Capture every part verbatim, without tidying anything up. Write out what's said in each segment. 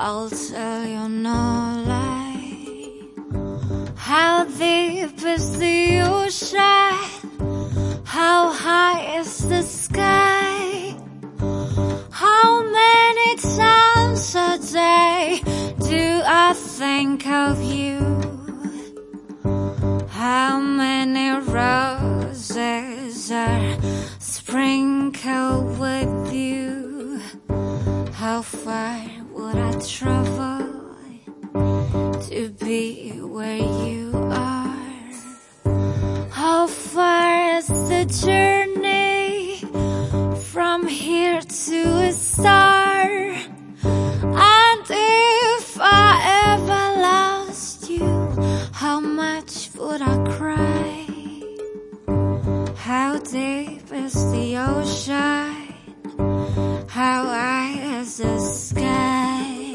I'll tell you no lie. How deep is the ocean? How high is the sky? How many times a day do I think of you? How many roses are sprinkled with you? How far would I travel to be where you are? How far is the journey from here to a star? And if I ever lost you, how much would I cry? How deep is the ocean? How high is the sky?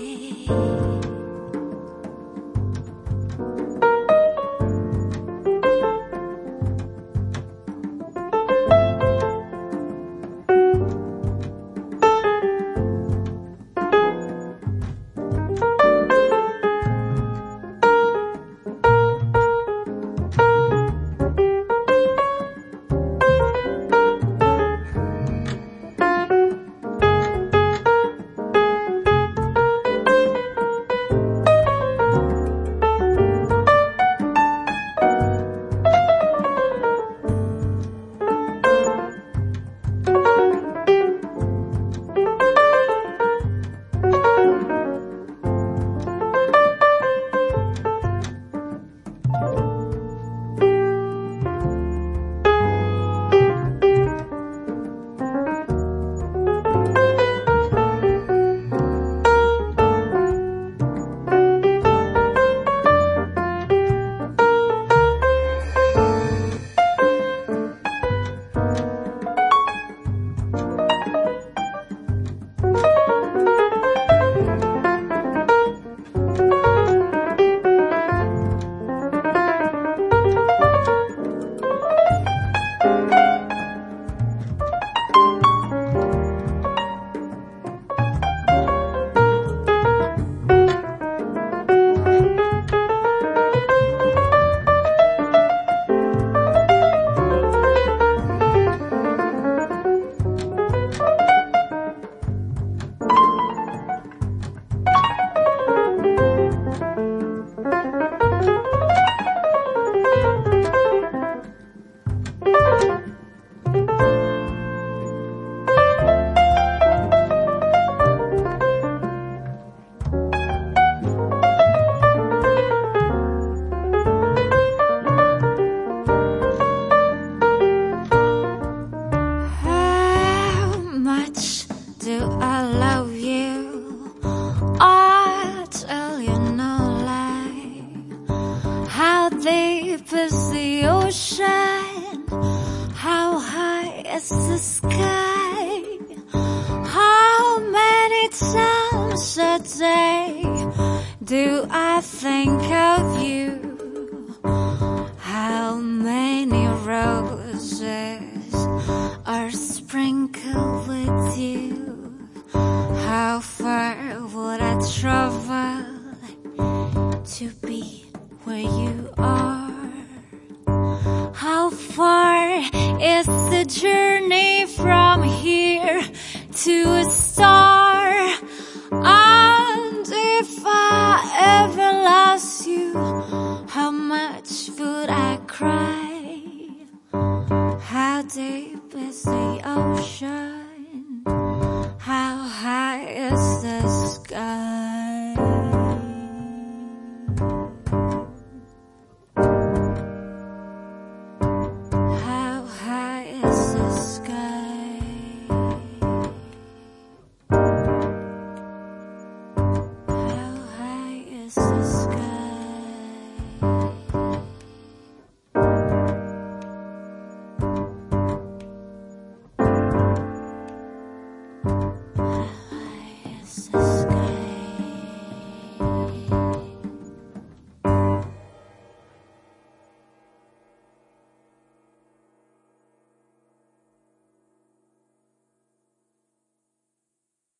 Do I love you? I'll tell you no lie. How deep is the ocean? How high is the sky? How many times a day do I think of you? How many roses are sprinkled with you? How far would I travel to be where you are? How far is the journey from here to a star? And if I ever lost you, how much would I cry? How deep is the ocean? How high is the sky? How high is the sky? How high is the